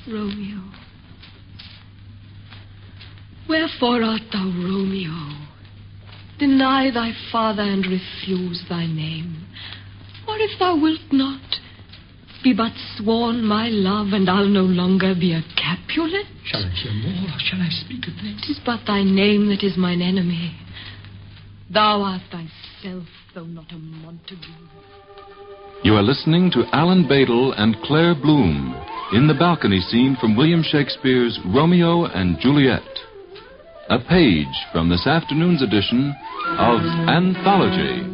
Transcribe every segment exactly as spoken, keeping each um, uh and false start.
Romeo. Wherefore art thou Romeo? Deny thy father and refuse thy name. Or if thou wilt not, be but sworn my love, and I'll no longer be a Capulet. Shall I hear more, or shall I speak of this? 'Tis but thy name that is mine enemy. Thou art thyself, though not a Montague. You are listening to Alan Badel and Claire Bloom in the balcony scene from William Shakespeare's Romeo and Juliet. A page from this afternoon's edition of Anthology.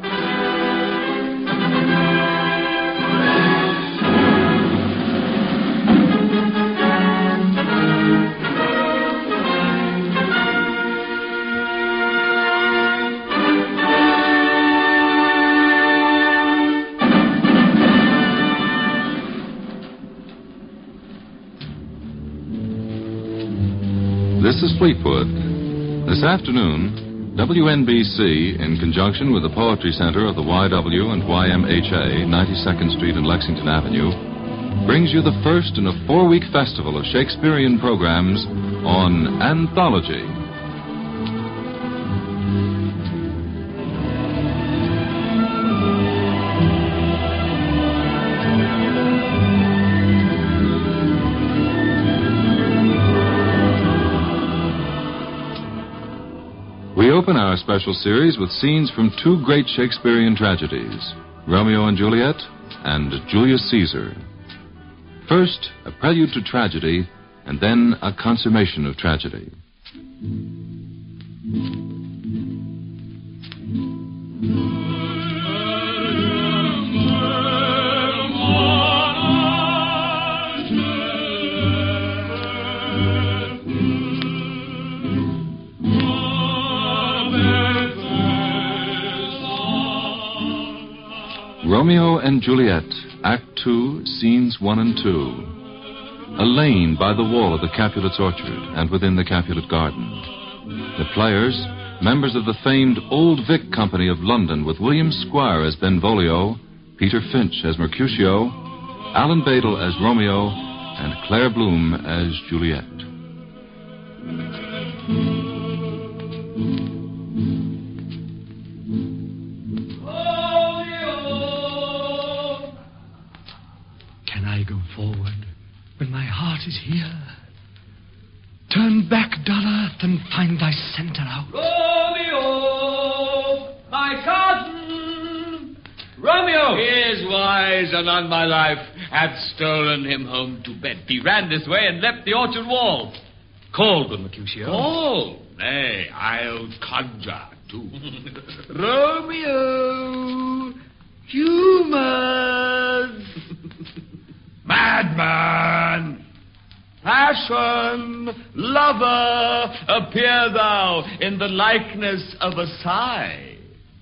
This is Fleetwood. This afternoon, W N B C, in conjunction with the Poetry Center of the Y W and Y M H A, ninety-second Street and Lexington Avenue, brings you the first in a four-week festival of Shakespearean programs on Anthology. We open our special series with scenes from two great Shakespearean tragedies, Romeo and Juliet and Julius Caesar. First, a prelude to tragedy, and then a consummation of tragedy. Romeo and Juliet, Act Two, Scenes One and Two. A lane by the wall of the Capulets' orchard and within the Capulet garden. The players, members of the famed Old Vic Company of London, with William Squire as Benvolio, Peter Finch as Mercutio, Alan Badel as Romeo, and Claire Bloom as Juliet. When my heart is here, turn back, dull earth, and find thy center out. Romeo, my cousin, Romeo. He is wise, and on my life hath stolen him home to bed. He ran this way and left the orchard wall. Call good Mercutio. Call? Nay, I'll conjure too. Romeo, humors. Madman, passion, lover, appear thou in the likeness of a sigh.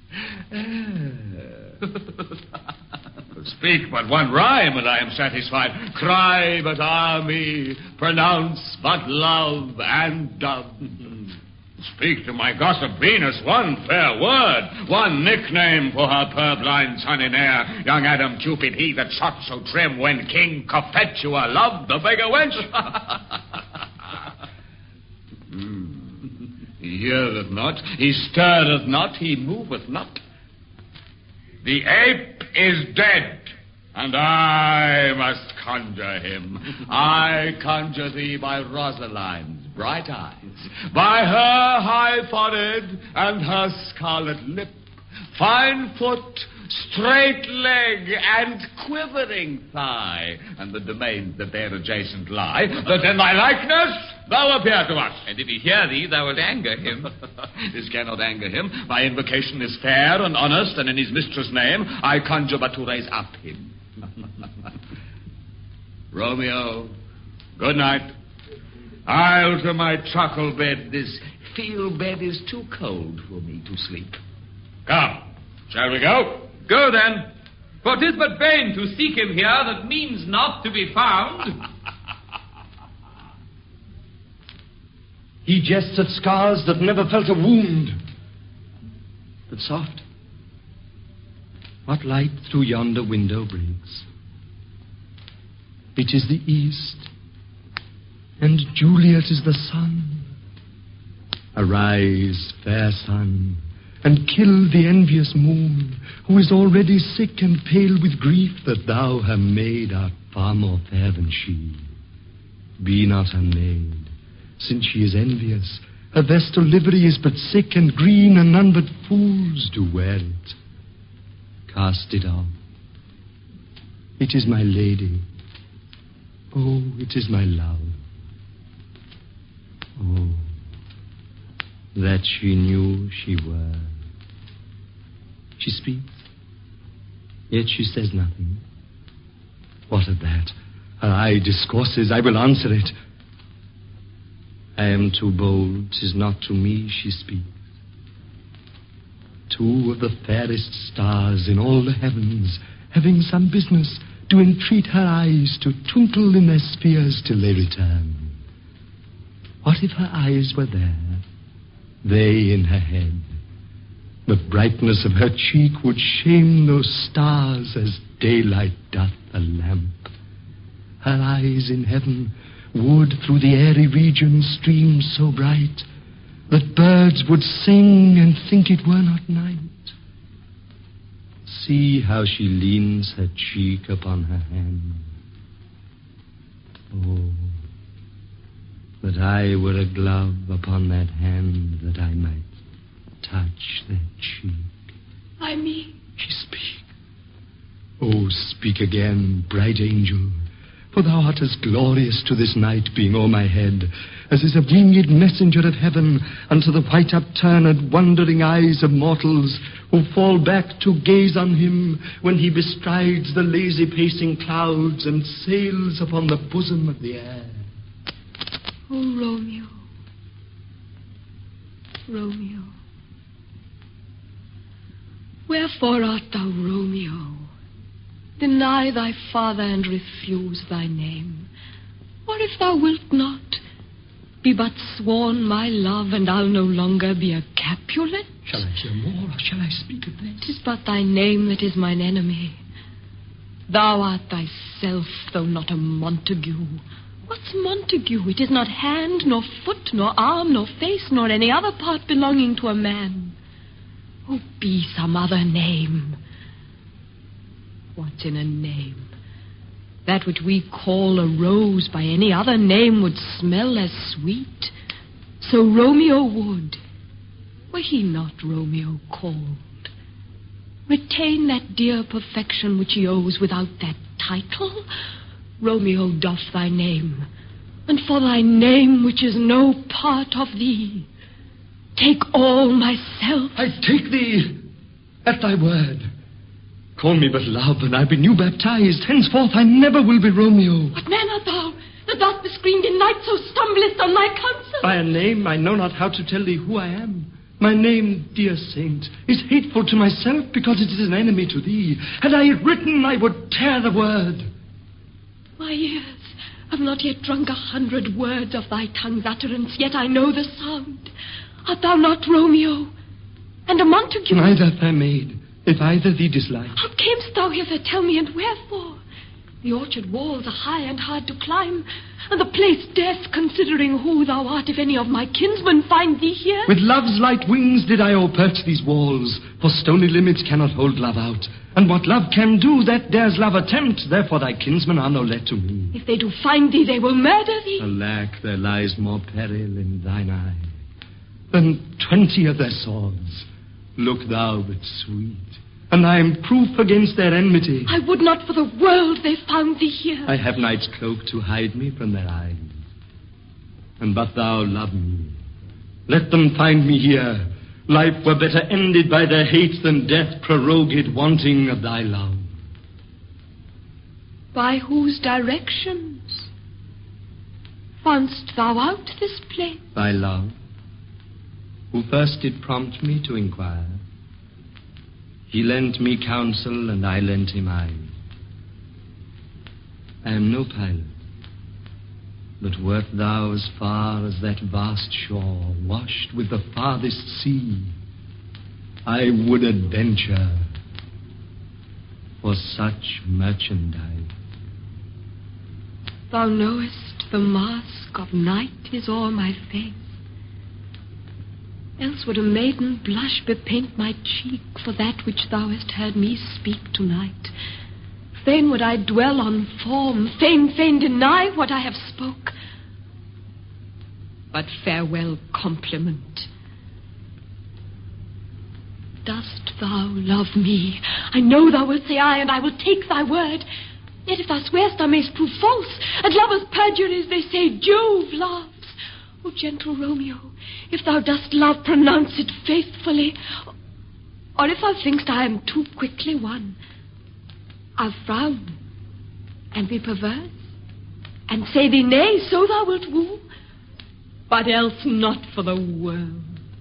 Speak but one rhyme, and I am satisfied. Cry but army, pronounce but love and dove. Speak to my gossip Venus one fair word, one nickname for her purblind son in air, young Adam Cupid, he that shot so trim when King Cophetua loved the beggar wench. mm. He heareth not, he stirreth not, he moveth not. The ape is dead, and I must conjure him. I conjure thee by Rosaline's bright eyes, by her high forehead and her scarlet lip, fine foot, straight leg, and quivering thigh, and the domains that there adjacent lie, that in thy likeness thou appear to us. And if he hear thee, thou wilt anger him. This cannot anger him. My invocation is fair and honest, and in his mistress' name I conjure but to raise up him. Romeo, good night. I'll to my truckle bed. This field bed is too cold for me to sleep. Come, shall we go? Go then, for 'tis but vain to seek him here that means not to be found. He jests at scars that never felt a wound. But soft, what light through yonder window brings? It is the east, and Juliet is the sun. Arise, fair sun, and kill the envious moon, who is already sick and pale with grief that thou, her maid, art far more fair than she. Be not her maid, since she is envious. Her vestal livery is but sick and green, and none but fools do wear it. Cast it off. It is my lady. Oh, it is my love. Oh, that she knew she were. She speaks, yet she says nothing. What of that? Her eye discourses, I will answer it. I am too bold, 'tis not to me she speaks. Two of the fairest stars in all the heavens, having some business, do entreat her eyes to twinkle in their spheres till they return. What if her eyes were there, they in her head? The brightness of her cheek would shame those stars as daylight doth a lamp. Her eyes in heaven would through the airy region stream so bright that birds would sing and think it were not night. See how she leans her cheek upon her hand. Oh, that I were a glove upon that hand, that I might touch that cheek. I mean, she speak. Oh, speak again, bright angel, for thou art as glorious to this night, being o'er my head, as is a winged messenger of heaven unto the white upturned wondering eyes of mortals, who fall back to gaze on him when he bestrides the lazy pacing clouds and sails upon the bosom of the air. Oh, Romeo, Romeo, wherefore art thou Romeo? Deny thy father and refuse thy name. Or if thou wilt not, be but sworn my love, and I'll no longer be a Capulet. Shall I hear more, or shall I speak of this? 'Tis but thy name that is mine enemy. Thou art thyself, though not a Montague. What's Montague? It is not hand, nor foot, nor arm, nor face, nor any other part belonging to a man. Oh, be some other name. What's in a name? That which we call a rose by any other name would smell as sweet. So Romeo would, were he not Romeo called. Retain that dear perfection which he owes without that title. Romeo doff thy name, and for thy name which is no part of thee, take all myself. I take thee at thy word. Call me but love, and I be new baptized. Henceforth I never will be Romeo. What man art thou, that thus bescreened in night so stumblest on my counsel? By a name I know not how to tell thee who I am. My name, dear saint, is hateful to myself because it is an enemy to thee. Had I it written, I would tear the word. My ears have not yet drunk a hundred words of thy tongue's utterance, yet I know the sound. Art thou not Romeo, and a Montague? Neither, fair maid. If either thee dislike. How camest thou hither, tell me, and wherefore? The orchard walls are high and hard to climb, and the place death, considering who thou art, if any of my kinsmen find thee here. With love's light wings did I o'erperch these walls, for stony limits cannot hold love out. And what love can do, that dares love attempt, therefore thy kinsmen are no let to me. If they do find thee, they will murder thee. Alack, there lies more peril in thine eye than twenty of their swords. Look thou but sweet, and I am proof against their enmity. I would not for the world they found thee here. I have night's cloak to hide me from their eyes. And but thou love me, let them find me here. Life were better ended by their hate than death prorogued wanting of thy love. By whose directions foundst thou out this place? Thy love, who first did prompt me to inquire. He lent me counsel, and I lent him eyes. I am no pilot, but wert thou as far as that vast shore, washed with the farthest sea, I would adventure for such merchandise. Thou knowest the mask of night is o'er my face. Else would a maiden blush bepaint my cheek for that which thou hast heard me speak tonight. Fain would I dwell on form, fain, fain deny what I have spoke. But farewell compliment. Dost thou love me? I know thou wilt say aye, and I will take thy word. Yet if thou swearst, thou mayst prove false, and lovers' perjuries, they say, Jove loves. O gentle Romeo, if thou dost love, pronounce it faithfully. Or if thou thinkst I am too quickly won, I'll frown and be perverse, and say thee nay, so thou wilt woo, but else not for the world.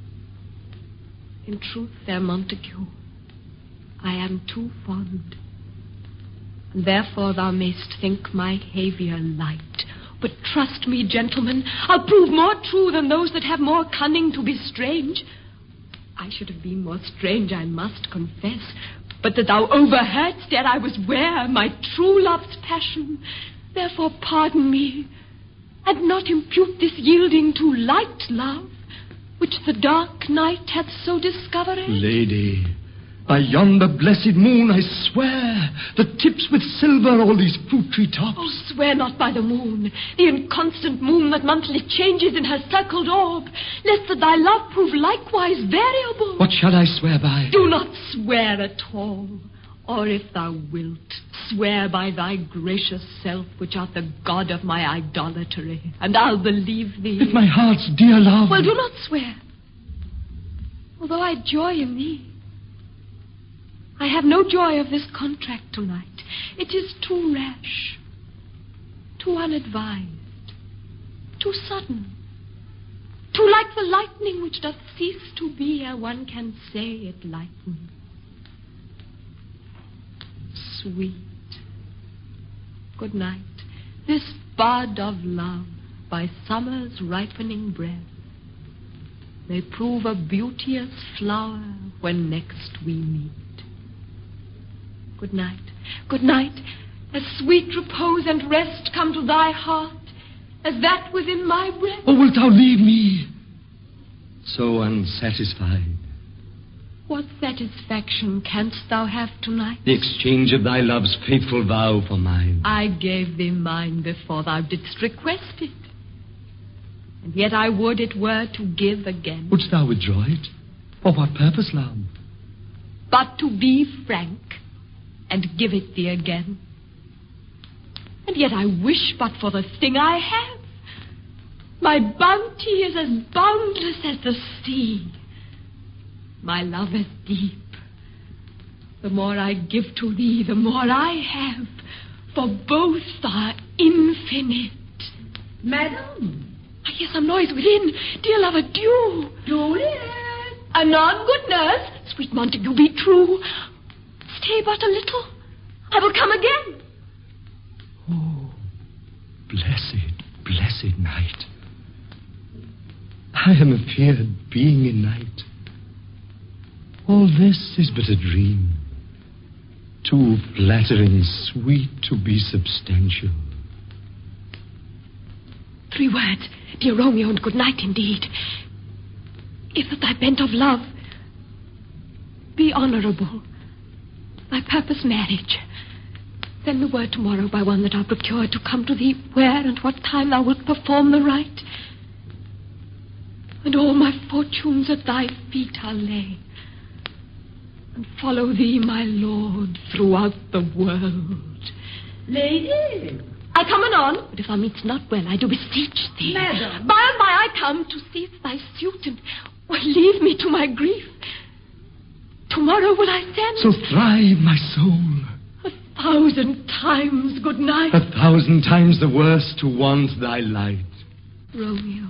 In truth, fair Montague, I am too fond, and therefore thou mayst think my behavior light. But trust me, gentlemen, I'll prove more true than those that have more cunning to be strange. I should have been more strange, I must confess, but that thou overheardst ere I was ware my true love's passion. Therefore pardon me, and not impute this yielding to light love, which the dark night hath so discovered. Lady, by yonder blessed moon I swear, that tips with silver all these fruit tree tops. Oh, swear not by the moon, the inconstant moon that monthly changes in her circled orb, lest that thy love prove likewise variable. What shall I swear by? Do not swear at all. Or if thou wilt, swear by thy gracious self, which art the god of my idolatry, and I'll believe thee. With my heart's dear love. Well, do not swear. Although I joy in thee, I have no joy of this contract tonight. It is too rash, too unadvised, too sudden, too like the lightning which doth cease to be ere one can say it lightens. Sweet, good night. This bud of love, by summer's ripening breath, may prove a beauteous flower when next we meet. Good night, good night, as sweet repose and rest come to thy heart as that within my breast. Or wilt thou leave me so unsatisfied? What satisfaction canst thou have tonight? The exchange of thy love's faithful vow for mine. I gave thee mine before thou didst request it, and yet I would it were to give again. Wouldst thou withdraw it? For what purpose, love? But to be frank, and give it thee again. And yet I wish but for the thing I have. My bounty is as boundless as the sea. My love is deep. The more I give to thee, the more I have, for both are infinite. Madam? I hear some noise within. Dear love, adieu. Juliet! Anon, good nurse. Sweet Montague, be true. Stay but a little. I will come again. Oh, blessed, blessed night. I am afeard being in night. All this is but a dream, too flattering sweet to be substantial. Three words, dear Romeo, and good night indeed. If that thy bent of love be honorable, thy purpose marriage, send the word tomorrow by one that I'll procure to come to thee where and what time thou wilt perform the rite. And all my fortunes at thy feet I'll lay, and follow thee, my lord, throughout the world. Lady? I come anon, but if thou mean'st not well, I do beseech thee. Madam. By and by I come to cease thy suit, and well, leave me to my grief. Tomorrow will I send. So thrive, my soul. A thousand times good night. A thousand times the worse to want thy light. Romeo.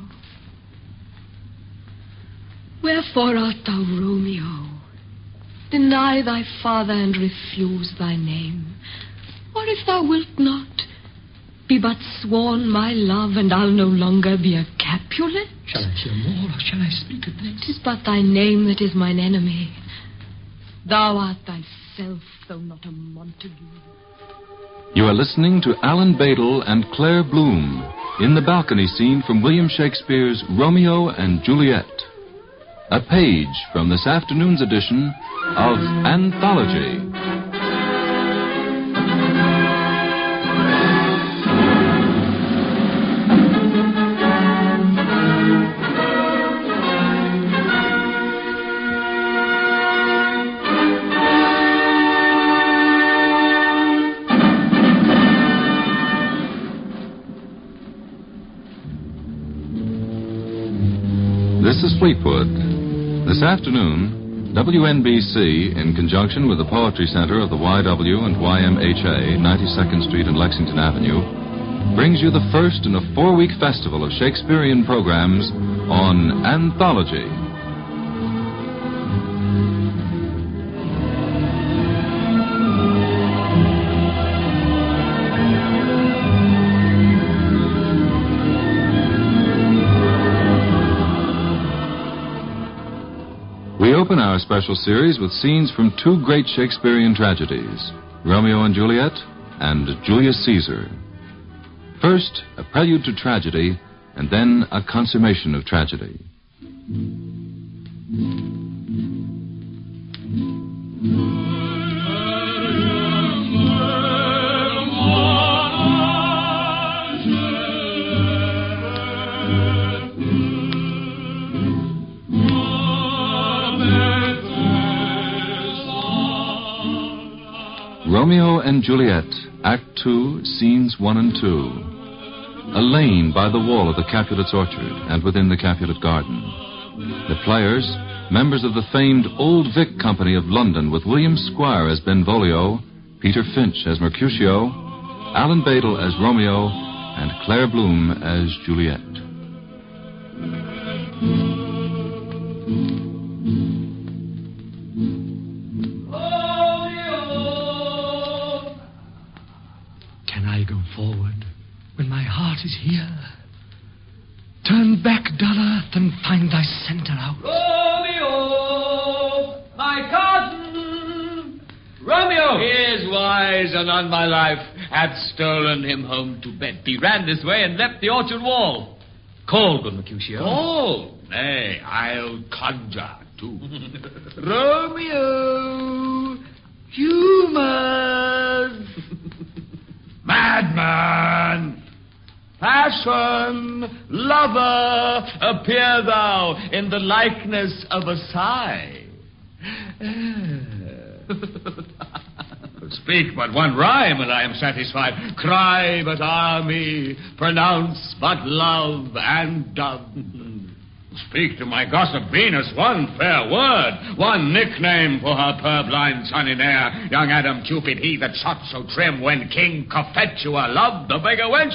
Wherefore art thou Romeo? Deny thy father and refuse thy name. Or if thou wilt not, be but sworn my love, and I'll no longer be a Capulet. Shall I hear more, or shall I speak of this? 'Tis but thy name that is mine enemy. Thou art thyself, though not a Montague. You are listening to Alan Badel and Claire Bloom in the balcony scene from William Shakespeare's Romeo and Juliet. A page from this afternoon's edition of Anthology. This is Fleetwood. This afternoon, W N B C, in conjunction with the Poetry Center of the Y W and Y M H A, ninety-second Street and Lexington Avenue, brings you the first in a four-week festival of Shakespearean programs on Anthology. We open our special series with scenes from two great Shakespearean tragedies, Romeo and Juliet and Julius Caesar. First, a prelude to tragedy, and then a consummation of tragedy. Romeo and Juliet, Act Two, Scenes One and Two. A lane by the wall of the Capulets' orchard and within the Capulet garden. The players, members of the famed Old Vic Company of London, with William Squire as Benvolio, Peter Finch as Mercutio, Alan Badel as Romeo, and Claire Bloom as Juliet. Go forward when my heart is here. Turn back, dull earth, and find thy center out. Romeo, my cousin, Romeo. He is wise, and on my life hath stolen him home to bed. He ran this way and leapt the orchard wall. Call, good Mercutio. Call? Nay, I'll conjure too. Romeo, humors. Madman! Passion! Lover! Appear thou in the likeness of a sigh. Speak but one rhyme and I am satisfied. Cry but army, pronounce but love and dove. Speak to my gossip Venus one fair word, one nickname for her purblind son in air, young Adam Cupid, he that shot so trim when King Cophetua loved the beggar wench.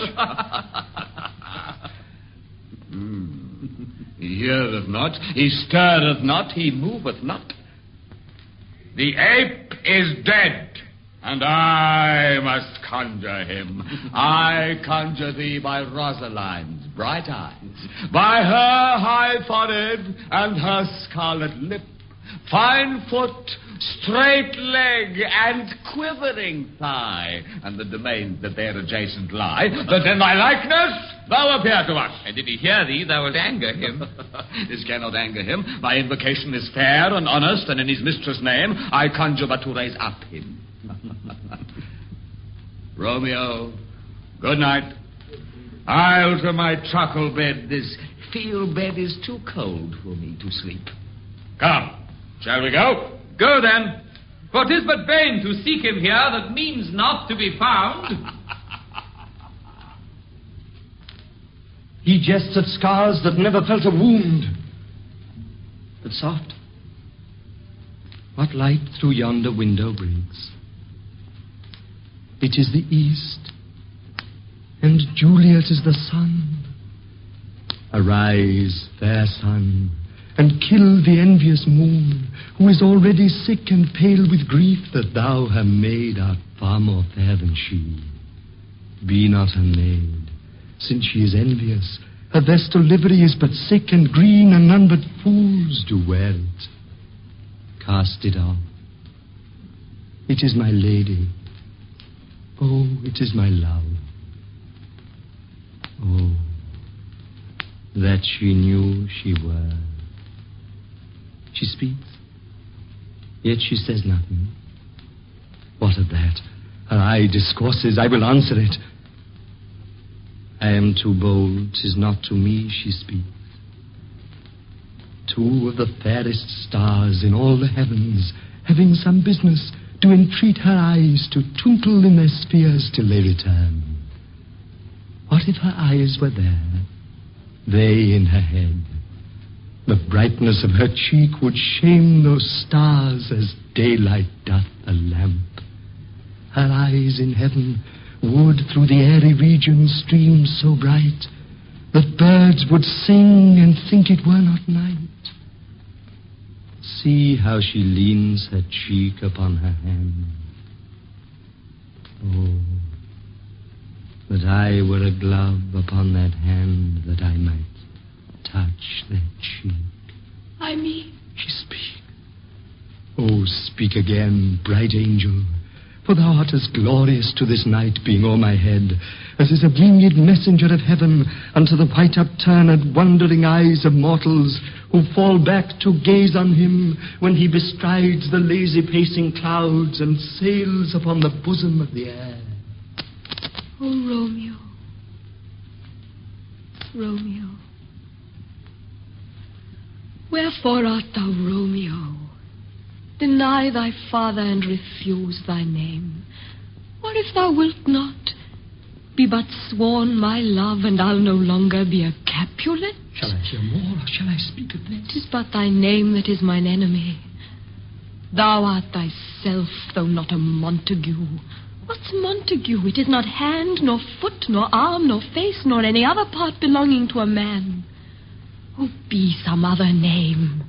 mm. He heareth not, he stirreth not, he moveth not. The ape is dead, and I must conjure him. I conjure thee by Rosaline's bright eyes, by her high forehead and her scarlet lip, fine foot, straight leg, and quivering thigh, and the domains that there adjacent lie, that in thy likeness thou appear to us. And if he hear thee, thou wilt anger him. This cannot anger him. My invocation is fair and honest, and in his mistress' name I conjure but to raise up him. Romeo, good night. I'll to my truckle bed. This field bed is too cold for me to sleep. Come, shall we go? Go then, for 'tis but vain to seek him here that means not to be found. He jests at scars that never felt a wound. But soft, what light through yonder window breaks? It is the east, and Juliet is the sun. Arise, fair sun, and kill the envious moon, who is already sick and pale with grief that thou, her maid, art far more fair than she. Be not her maid, since she is envious. Her vestal livery is but sick and green, and none but fools do wear it. Cast it off. It is my lady. Oh, it is my love. Oh, that she knew she were. She speaks, yet she says nothing. What of that? Her eye discourses, I will answer it. I am too bold, 'tis not to me she speaks. Two of the fairest stars in all the heavens, having some business, do entreat her eyes to twinkle in their spheres till they return. What if her eyes were there, they in her head? The brightness of her cheek would shame those stars as daylight doth a lamp. Her eyes in heaven would through the airy region stream so bright that birds would sing and think it were not night. See how she leans her cheek upon her hand. Oh, that I were a glove upon that hand, that I might touch that cheek. I mean, She speak. Oh, speak again, bright angel, for thou art as glorious to this night being o'er my head, as is a winged messenger of heaven unto the white upturned wondering eyes of mortals who fall back to gaze on him when he bestrides the lazy pacing clouds and sails upon the bosom of the air. oh, Romeo, Romeo, wherefore art thou Romeo? Deny thy father and refuse thy name. What if thou wilt not? Be but sworn my love, and I'll no longer be a Capulet. Shall I hear more, or shall I speak of this? 'Tis but thy name that is mine enemy. Thou art thyself, though not a Montague. What's Montague? It is not hand, nor foot, nor arm, nor face, nor any other part belonging to a man. Oh, be some other name.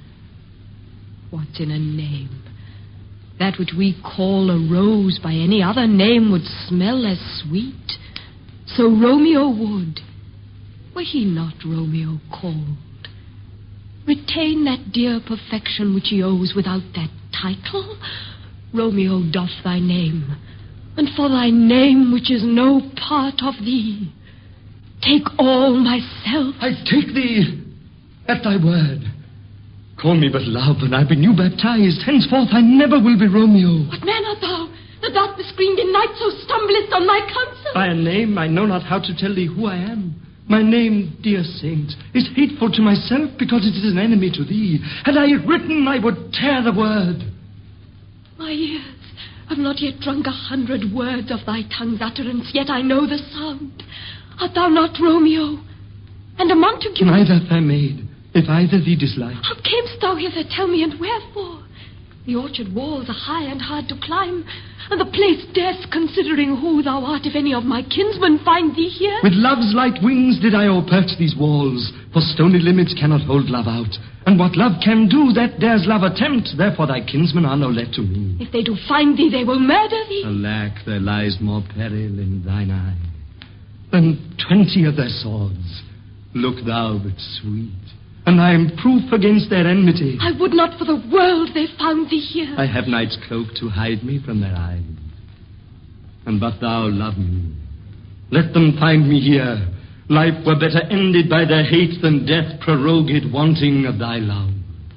What's in a name? That which we call a rose by any other name would smell as sweet. So Romeo would, were he not Romeo called. Retain that dear perfection which he owes without that title. Romeo doth thy name, and for thy name which is no part of thee, take all myself. I take thee at thy word. Call me but love, and I be new baptized. Henceforth I never will be Romeo. What man art thou, that thou bescreened in night so stumblest on thy counsel? By a name I know not how to tell thee who I am. My name, dear saint, is hateful to myself because it is an enemy to thee. Had I it written, I would tear the word. My ears have not yet drunk a hundred words of thy tongue's utterance, yet I know the sound. Art thou not Romeo, and a Montague? Neither, fair maid, if either thee dislike. How camest thou hither, tell me, and wherefore? The orchard walls are high and hard to climb, and the place death, considering who thou art, if any of my kinsmen find thee here. With love's light wings did I o'erperch these walls, for stony limits cannot hold love out. And what love can do, that dares love attempt, therefore thy kinsmen are no let to me. If they do find thee, they will murder thee. Alack, there lies more peril in thine eye than twenty of their swords. Look thou but sweet, and I am proof against their enmity. I would not for the world they found thee here. I have night's cloak to hide me from their eyes. And but thou love me, let them find me here. Life were better ended by their hate than death prorogued wanting of thy love.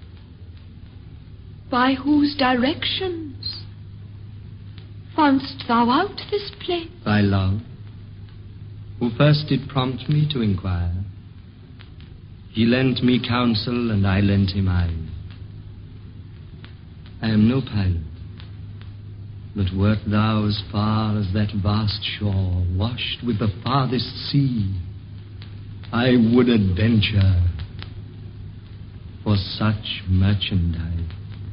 By whose directions foundst thou out this place? Thy love, who first did prompt me to inquire. He lent me counsel, and I lent him eyes. I am no pilot, but wert thou as far as that vast shore, washed with the farthest sea, I would adventure for such merchandise.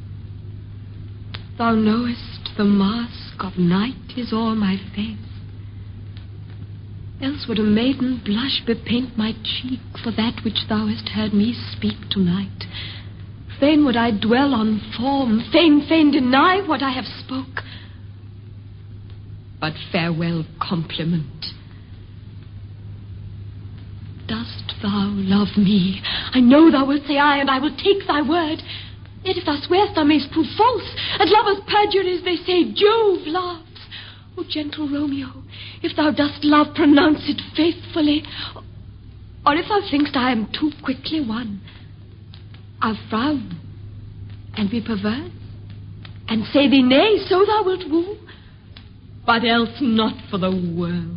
Thou knowest the mask of night is o'er my face. Else would a maiden blush bepaint my cheek for that which thou hast heard me speak tonight. Fain would I dwell on form, fain, fain deny what I have spoke. But farewell compliment. Dost thou love me? I know thou wilt say aye, and I will take thy word. Yet if thou swearst, thou mayst prove false, and lovers' perjuries, they say, Jove laughs. O gentle Romeo, if thou dost love, pronounce it faithfully. or if thou thinkst I am too quickly won, I'll frown and be perverse, and say thee nay, so thou wilt woo, but else not for the world.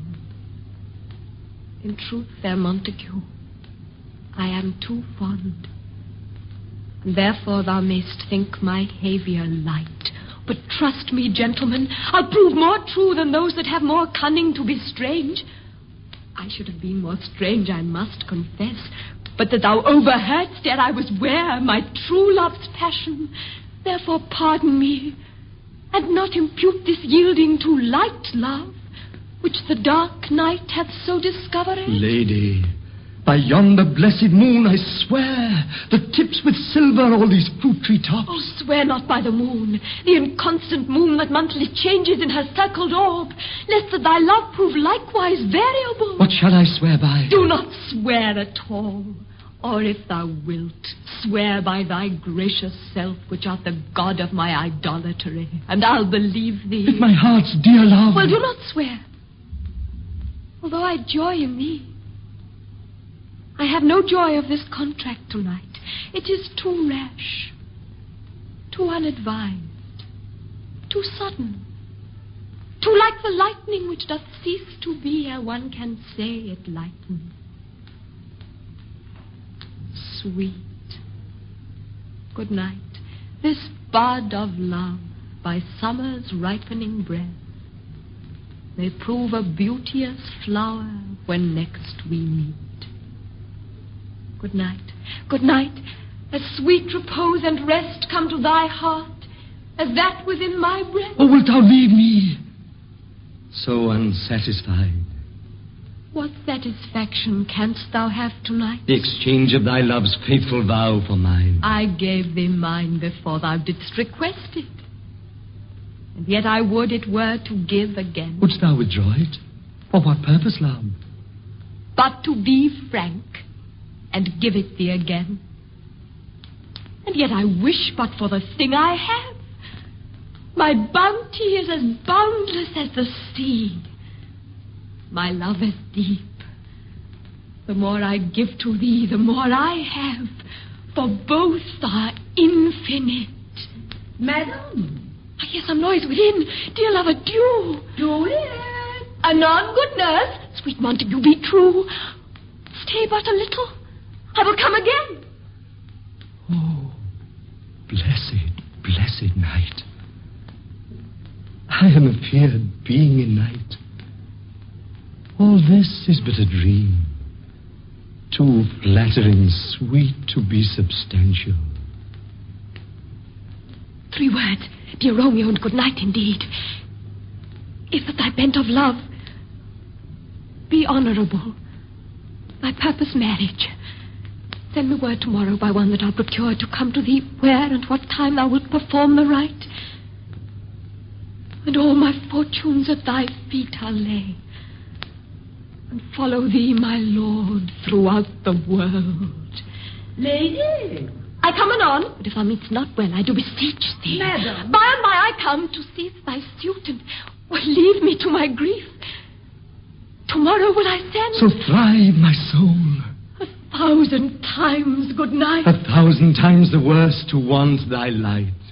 In truth, fair Montague, I am too fond, and therefore thou mayst think my behaviour light. But trust me, gentlemen, I'll prove more true than those that have more cunning to be strange. I should have been more strange, I must confess, but that thou overheardst ere I was ware my true love's passion. Therefore pardon me, and not impute this yielding to light love, which the dark night hath so discovered. Lady, by yonder blessed moon, I swear, that tips with silver all these fruit tree tops. Oh, swear not by the moon, the inconstant moon that monthly changes in her circled orb, lest that thy love prove likewise variable. What shall I swear by? Do not swear at all, or if thou wilt, swear by thy gracious self, which art the god of my idolatry, and I'll believe thee. With my heart's dear love. Well, do not swear, although I joy in thee. I have no joy of this contract tonight. It is too rash, too unadvised, too sudden, too like the lightning which doth cease to be ere one can say it lightens. Sweet, good night. This bud of love, by summer's ripening breath, may prove a beauteous flower when next we meet. Good night, good night, as sweet repose and rest come to thy heart as that within my breast. Or wilt thou leave me so unsatisfied? What satisfaction canst thou have tonight? The exchange of thy love's faithful vow for mine. I gave thee mine before thou didst request it, and yet I would it were to give again. Wouldst thou withdraw it? For what purpose, love? But to be frank, and give it thee again. And yet I wish but for the thing I have. My bounty is as boundless as the sea. My love is deep. The more I give to thee, the more I have, for both are infinite. Madam. I hear some noise within. Dear love, adieu. Juliet. Anon, good nurse. Sweet Montague, be true. Stay but a little. I will come again. Oh, blessed, blessed night. I am afeard being in night. All this is but a dream, too flattering sweet to be substantial. Three words, dear Romeo, and good night indeed. If that thy bent of love be honourable, thy purpose marriage, send me word tomorrow by one that I'll procure to come to thee where and what time thou wilt perform the rite. And all my fortunes at thy feet I'll lay, and follow thee, my lord, throughout the world. Lady. I come anon, but if thou mean'st not well, I do beseech thee. Madam. By and by I come to cease thy suit, and well, leave me to my grief. Tomorrow will I send. So thrive, my soul. A thousand times good night. A thousand times the worse to want thy light.